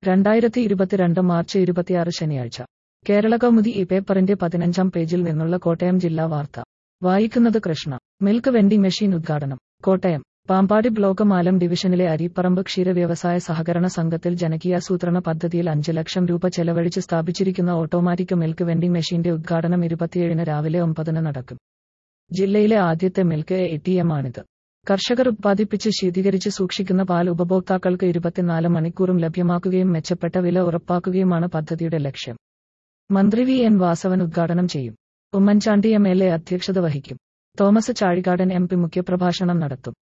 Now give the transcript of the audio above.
2022 March 26 ശനിയാഴ്ച കേരളകൗമുദി ഈ പേപ്പറിന്റെ 15-ാം പേജിൽ നിന്നുള്ള കോട്ടയം ജില്ലാ വാർത്ത വായിക്കുന്നത് കൃഷ്ണ. മിൽക്ക് വെൻഡിംഗ് മെഷീൻ ഉദ്ഘാടനം. കോട്ടയം പാമ്പാടി ബ്ലോക്ക് മാലം ഡിവിഷനിലെ അരീപ്പറമ്പ് ക്ഷീരവ്യവസായ സഹകരണ സംഘത്തിൽ ജനകീയാസൂത്രണ പദ്ധതിയിൽ 5 ലക്ഷം രൂപ ചെലവഴിച്ച് സ്ഥാപിച്ചിരിക്കുന്ന ഓട്ടോമാറ്റിക് മിൽക്ക് വെൻഡിംഗ് മെഷീന്റെ ഉദ്ഘാടനം 27-ന് രാവിലെ 9-ന് നടക്കും. ജില്ലയിലെ ആദ്യത്തെ മിൽക്ക് ATM ആണിത്. കർഷകർ ഉത്പാദിപ്പിച്ച് ശീതീകരിച്ച് സൂക്ഷിക്കുന്ന പാൽ ഉപഭോക്താക്കൾക്ക് 24 മണിക്കൂറും ലഭ്യമാക്കുകയും മെച്ചപ്പെട്ട വില ഉറപ്പാക്കുകയുമാണ് പദ്ധതിയുടെ ലക്ഷ്യം. മന്ത്രി VN വാസവൻ ഉദ്ഘാടനം ചെയ്യും. ഉമ്മൻചാണ്ടി MLA അധ്യക്ഷത വഹിക്കും. തോമസ് ചാഴികാടൻ MP മുഖ്യപ്രഭാഷണം നടത്തും.